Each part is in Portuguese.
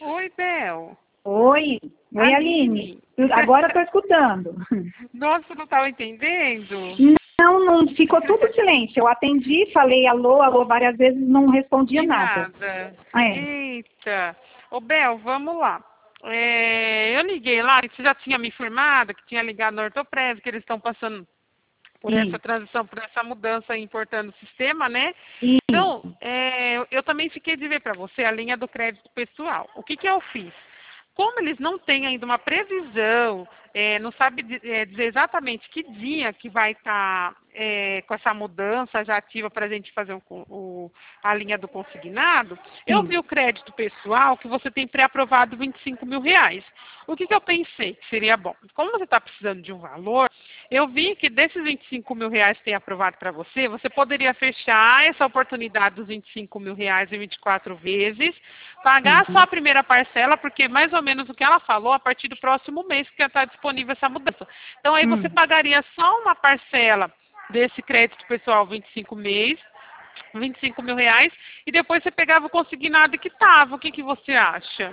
Oi, Bel. Oi, Aline. Agora eu tô escutando. Nossa, você não estava entendendo? Não, ficou tudo silêncio. Eu atendi, falei alô, alô várias vezes, não respondia nada. Eita. Ô, Bel, vamos lá. Eu liguei lá, você já tinha me informado que tinha ligado no Ortopres, que eles estão passando por essa transição, por essa mudança importando o sistema, né? Sim. Então, eu também fiquei de ver para você a linha do crédito pessoal. O que eu fiz? Como eles não têm ainda uma previsão, não sabe dizer exatamente que dia que vai estar com essa mudança já ativa para a gente fazer a linha do consignado, eu vi o crédito pessoal que você tem pré-aprovado R$ 25.000. O que eu pensei que seria bom? Como você está precisando de um valor, eu vi que desses R$ 25.000 que tem aprovado para você, você poderia fechar essa oportunidade dos R$ 25.000 em 24 vezes, pagar só a primeira parcela, porque mais ou menos o que ela falou, a partir do próximo mês que já está disponível essa mudança. Então aí você pagaria só uma parcela desse crédito pessoal R$ 25.000, e depois você pegava o consignado e quitava. O que você acha?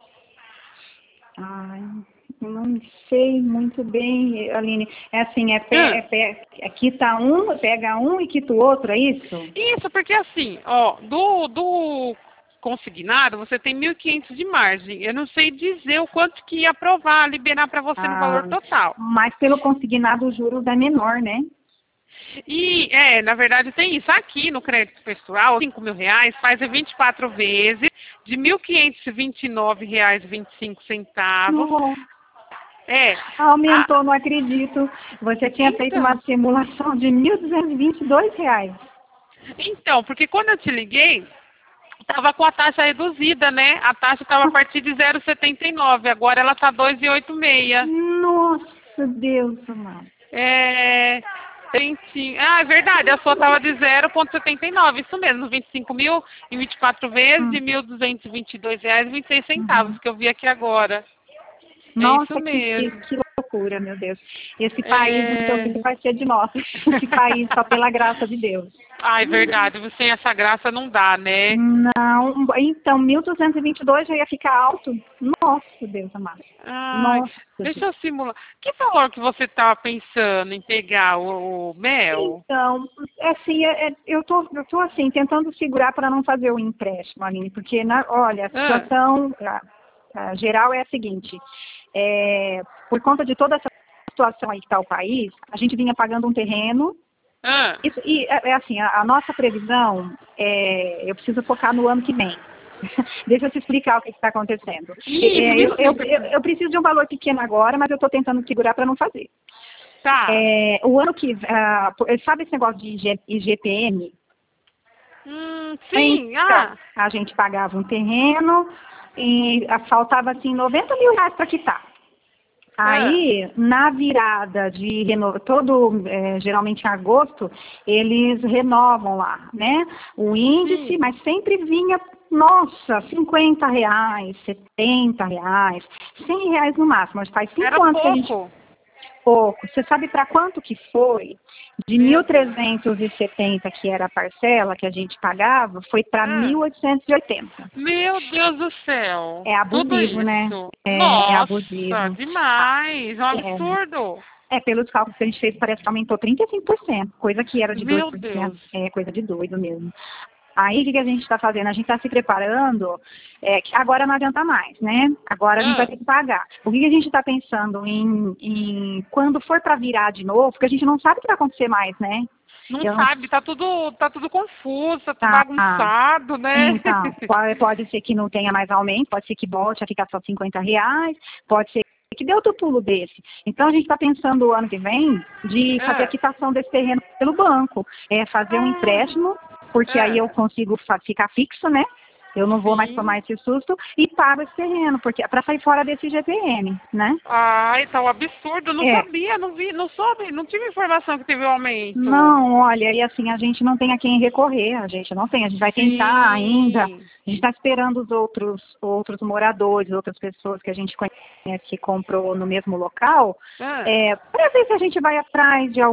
Ai, não sei muito bem, Aline. É assim, quita um, pega um e quita o outro, é isso? Isso, porque assim, ó, do consignado, você tem 1.500 de margem. Eu não sei dizer o quanto que ia aprovar, liberar para você no valor total. Mas pelo consignado o juros é menor, né? E, na verdade, tem isso. Aqui no crédito pessoal, R$ 5.000, faz 24 vezes, de R$ 1.529,25. Aumentou, não acredito. Você tinha feito uma simulação de R$ 1.222. Então, porque quando eu te liguei, estava com a taxa reduzida, né? A taxa estava a partir de 0,79, agora ela está 2,86. Nossa, Deus amado. É verdade, a sua estava de 0,79, isso mesmo, 25.000 em 24 vezes de R$ 1.222,26, que eu vi aqui agora. Nossa, isso mesmo. que loucura, meu Deus. Esse país não sei o que vai ser de nós. Esse país só pela graça de Deus. É verdade, sem essa graça não dá, né? Não, então 1.222 já ia ficar alto. Nossa, Deus amado. Nossa, deixa eu simular. Que valor que você estava pensando em pegar, o Mel? Então, assim, eu tô assim, tentando segurar para não fazer o empréstimo, Aline, porque, olha, a situação geral é a seguinte, por conta de toda essa situação aí que está o país, a gente vinha pagando um terreno. Isso, e assim, a nossa previsão, eu preciso focar no ano que vem. Deixa eu te explicar o que está acontecendo. Eu preciso de um valor pequeno agora, mas eu estou tentando segurar para não fazer. Tá. O ano que... sabe esse negócio de IGPM? Sim. Então, a gente pagava um terreno e faltava assim R$ 90.000 para quitar. Aí, na virada de geralmente em agosto, eles renovam lá, né? O índice, mas sempre vinha, nossa, R$ 50, R$ 70, R$ 100 no máximo. Mas faz 5 anos que a gente... Pouco. Você sabe para quanto que foi? De 1.370, que era a parcela que a gente pagava, foi para 1.880. Meu Deus do céu. É abusivo, né? Nossa, é abusivo. Demais. É um absurdo. Pelos cálculos que a gente fez, parece que aumentou 35%, coisa que era de 2%. Meu Deus. É coisa de doido mesmo. Aí, o que a gente está fazendo? A gente está se preparando, que agora não adianta mais, né? Agora a gente vai ter que pagar. O que a gente está pensando em quando for para virar de novo, porque a gente não sabe o que vai acontecer mais, né? Não sabe, tá tudo confuso, tá tudo bagunçado, né? Então, pode ser que não tenha mais aumento, pode ser que volte a ficar só R$ 50, pode ser que dê outro pulo desse. Então, a gente está pensando o ano que vem de fazer a quitação desse terreno pelo banco, fazer um empréstimo, porque aí eu consigo ficar fixo, né? Eu não vou mais tomar esse susto e pago esse terreno, porque para sair fora desse IGPM, né? Tá um absurdo, não sabia, não vi, não soube, não tive informação que teve um aumento. Não, olha, e assim, a gente não tem a quem recorrer, a gente não tem, a gente vai tentar ainda, a gente está esperando os outros moradores, outras pessoas que a gente conhece que comprou no mesmo local, para ver se a gente vai atrás de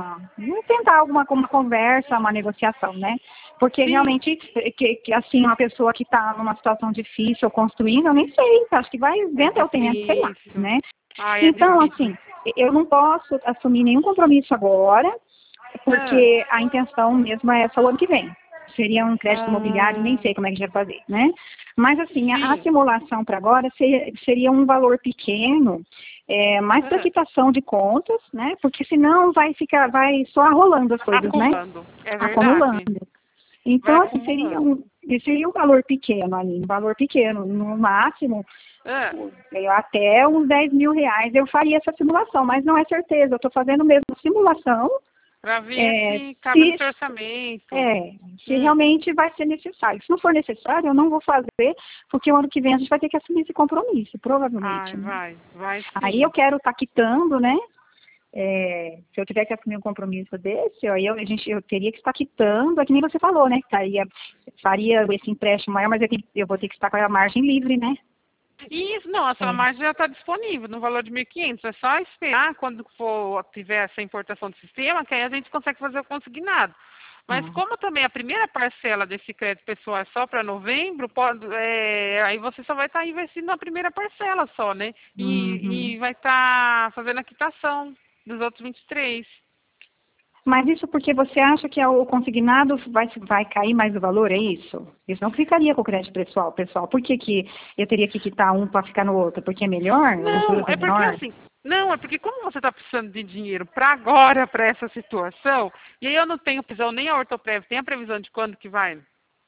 tentar alguma conversa, uma negociação, né? Porque realmente, assim, uma pessoa pessoa que está numa situação difícil construindo, eu nem sei, acho que vai vender o terreno, sei lá, difícil. né? Ai, é Então, difícil. assim, eu não posso assumir nenhum compromisso agora, porque a intenção mesmo é essa o ano que vem. Seria um crédito imobiliário, nem Ah, sei como é que a gente vai fazer, né? Mas, assim, a sim. simulação para agora seria um valor pequeno, mais para Ah, quitação de contas, né? Porque senão vai só arrolando as coisas, né? acumulando. É verdade. Acumulando. Vai Então, assim, acumulando. seria um valor pequeno ali, um valor pequeno. No máximo, Ah, até uns 10 mil reais eu faria essa simulação, mas não é certeza. Eu estou fazendo mesmo simulação, para ver é, se cabe no se, seu orçamento. é, se Hum. realmente vai ser necessário. Se não for necessário, eu não vou fazer, porque o ano que vem a gente vai ter que assumir esse compromisso, provavelmente, Ai, né? vai Aí eu sim. quero estar quitando, né? Se eu tiver que assumir um compromisso desse, aí eu teria que estar quitando, é que nem você falou, né? Faria esse empréstimo maior, mas eu vou ter que estar com a margem livre, né? Isso, não, a sua É. margem já está disponível no valor de 1.500. É só esperar quando tiver essa importação do sistema, que aí a gente consegue fazer o consignado. Mas Ah, como também a primeira parcela desse crédito pessoal é só para novembro, aí você só vai estar investindo na primeira parcela só, né? uhum. E vai estar fazendo a quitação dos outros 23. Mas isso porque você acha que o consignado vai cair mais o valor, é isso? Isso não ficaria com o crédito pessoal. Por que eu teria que quitar um para ficar no outro? Porque é melhor? Os Não, juros é é porque menor? assim, não, é porque como você está precisando de dinheiro para agora, para essa situação, e aí eu não tenho previsão, nem a Ortoprev tem a previsão de quando que vai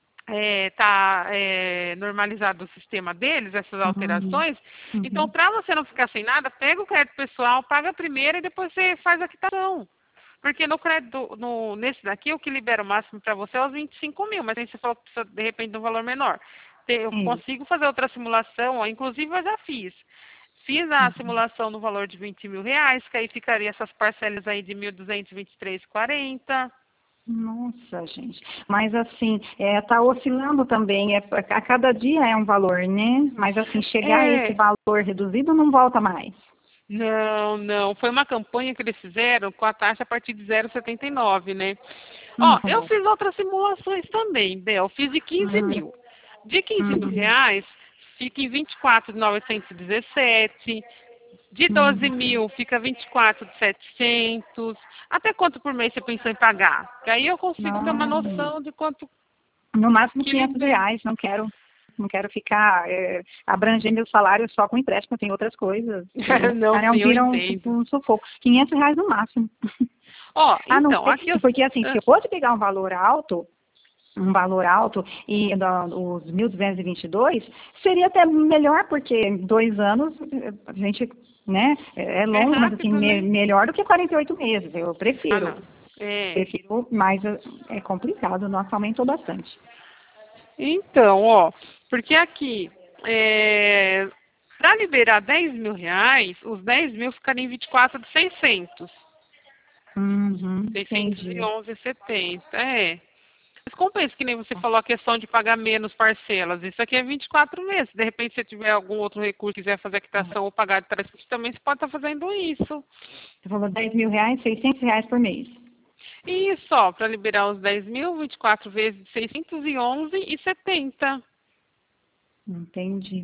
tá normalizado o sistema deles, essas Uhum. alterações. Então, Uhum. para você não ficar sem nada, pega o crédito pessoal, paga primeiro e depois você faz a quitação. Porque no crédito, nesse daqui, o que libera o máximo para você é os 25 mil, mas aí você falou que precisa, de repente, de um valor menor. Eu Isso. consigo fazer outra simulação, ó, inclusive eu já fiz. Fiz a Uhum. simulação no valor de 20 mil reais, que aí ficaria essas parcelas aí de 1.223,40. Nossa, gente. Mas assim, tá oscilando também. A cada dia é um valor, né? Mas assim, chegar a esse É, valor reduzido não volta mais. não, não. Foi uma campanha que eles fizeram com a taxa a partir de 0,79, né? Ó, eu Uhum. fiz outras simulações também, Bel. Fiz de 15 Uhum. mil. De 15 mil Uhum. reais, fica em 24.917. De 12 Uhum. mil, fica 24.700. Até quanto por mês você pensou em pagar? Que aí eu consigo ter uma Não. noção de quanto No máximo que 500 libera. reais. Não quero ficar abrangendo o salário só com empréstimo. Tem outras coisas. Não, sim, eu Vira entendo. um sufoco. 500 reais no máximo. Ó, A não então, ser, aqui eu... porque assim, se Ah, eu fosse pegar um valor alto e os 1.222 seria até melhor, porque em 2 anos a gente, né, é é longo, mas assim, rápido, né? melhor do que 48 meses. Eu Ah, prefiro. não. É. Prefiro, mas é complicado, nossa, aumentou bastante. Então, ó, porque aqui, para liberar 10 mil reais, os 10 mil ficariam em 24 de 600. Uhum, entendi. 611,70. É. Mas compensa que nem você falou a questão de pagar menos parcelas. Isso aqui é 24 meses. De repente, se tiver algum outro recurso, quiser fazer a quitação ou pagar de trás, também você pode estar fazendo isso. Você falou 10 mil reais, 600 reais por mês. E só, para liberar os 10 mil, 24 vezes 611,70. Entendi.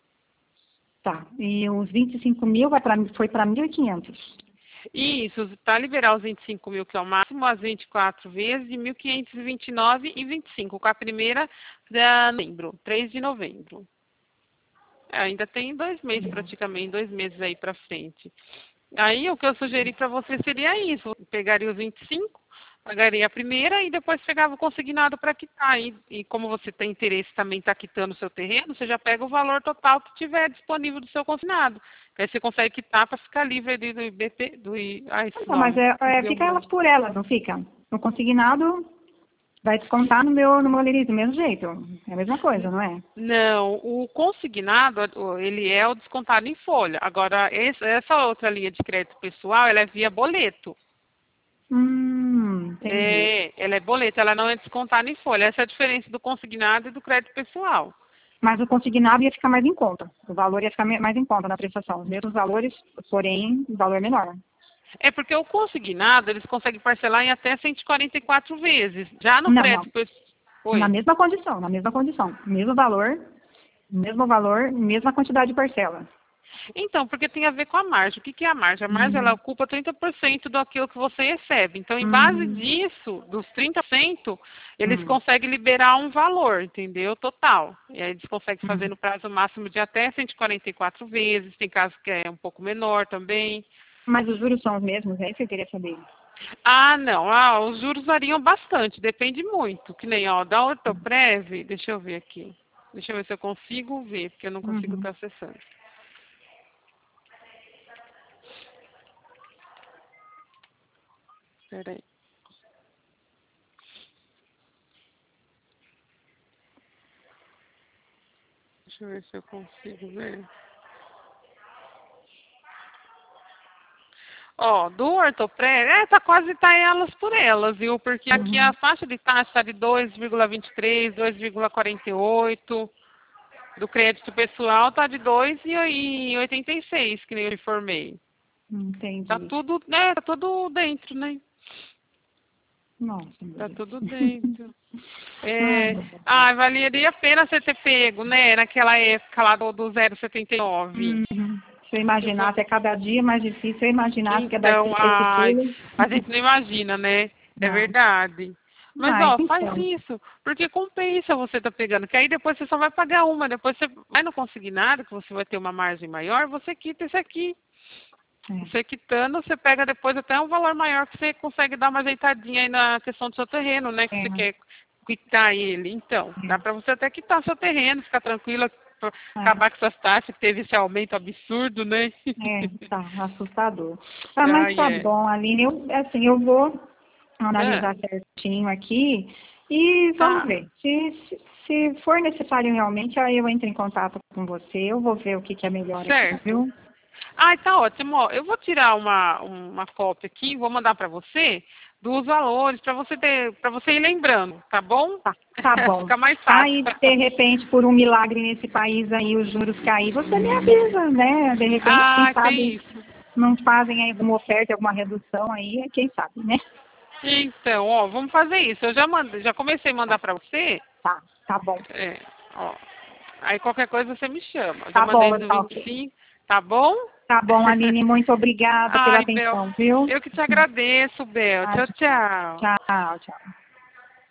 Tá. E os 25 mil foi para 1.500. Isso, para liberar os 25 mil, que é o máximo, as 24 vezes de 1.529,25, com a primeira de novembro, 3 de novembro. Ainda tem 2 meses praticamente, 2 meses aí para frente. Aí o que eu sugeri para você seria isso, pegaria os 25, pagaria a primeira e depois pegava o consignado para quitar. E como você tem interesse também em estar quitando o seu terreno, você já pega o valor total que tiver disponível do seu consignado. Aí você consegue quitar para ficar livre ali do IBP, esse Então, mas nome, deu um fica elas branco. por elas, não fica? No consignado vai descontar no meu limite do mesmo jeito. É a mesma coisa, não é? Não, o consignado, ele é o descontado em folha. Agora, essa outra linha de crédito pessoal, ela é via boleto. Entendi. Ela é boleto, ela não é descontada em folha. Essa é a diferença do consignado e do crédito pessoal. Mas o consignado ia ficar mais em conta. O valor ia ficar mais em conta na prestação. Os mesmos valores, porém, o valor menor. É porque o consignado, eles conseguem parcelar em até 144 vezes. Já no Não, não. crédito pessoal... Oi. Na mesma condição, mesmo valor, mesma quantidade de parcela. Então, porque tem a ver com a margem. O que é a margem? A margem, ela ocupa 30% daquilo que você recebe. Então, em base disso, dos 30%, eles conseguem liberar um valor, entendeu? Total. E aí eles conseguem fazer no prazo máximo de até 144 vezes. Tem casos que é um pouco menor também. Mas os juros são os mesmos, é isso que eu queria saber. Ah, não. Ah, os juros variam bastante, depende muito. Que nem, ó, da Ortoprev, deixa eu ver aqui. Deixa eu ver se eu consigo ver, porque eu não consigo estar acessando. Espera aí. Deixa eu ver se eu consigo ver. Ó, do Ortoprev, tá elas por elas, viu? Porque aqui a faixa de taxa está de 2,23, 2,48. Do crédito pessoal tá de 2,86, que nem eu informei. Entendi. Tá tudo, né? Tá tudo dentro, né? Nossa, Tá tudo dentro. Valeria a pena você ter pego, né? Naquela época lá do 0,79. Se eu imaginasse, é cada dia mais difícil. Se eu imaginasse que ia dar Então, esse pulo. a gente não imagina, né? É verdade. Mas, Mas, ó, faz então. isso, porque compensa você tá pegando, que aí depois você só vai pagar uma, depois você vai no consignado, que você vai ter uma margem maior, você quita esse aqui. Você quitando, você pega depois até um valor maior que você consegue dar uma ajeitadinha aí na questão do seu terreno, né? Que você quer quitar ele. Então, dá para você até quitar seu terreno, ficar tranquila, acabar com essas taxas, que teve esse aumento absurdo, né? Tá assustador. Mas tá bom, Aline, eu vou analisar certinho aqui e vamos ver. Se for necessário realmente, aí eu entro em contato com você, eu vou ver o que é melhor aqui, viu? Tá ótimo. Ó, eu vou tirar uma cópia aqui, vou mandar para você dos valores, para você ir lembrando, tá bom? Tá bom. Fica mais fácil. Aí, de repente, por um milagre nesse país aí, os juros cair, você me avisa, né? De repente, quem sabe, não fazem aí alguma oferta, alguma redução aí, quem sabe, né? Então, ó, vamos fazer isso. Eu já comecei a mandar para você. Tá bom. Ó. Aí qualquer coisa você me chama. Tá já mandei bom, no 25, tá bom? Tá bom, Aline, muito obrigada pela atenção, Bel, viu? eu que te agradeço, Bel. Tchau, tchau. Tchau, tchau.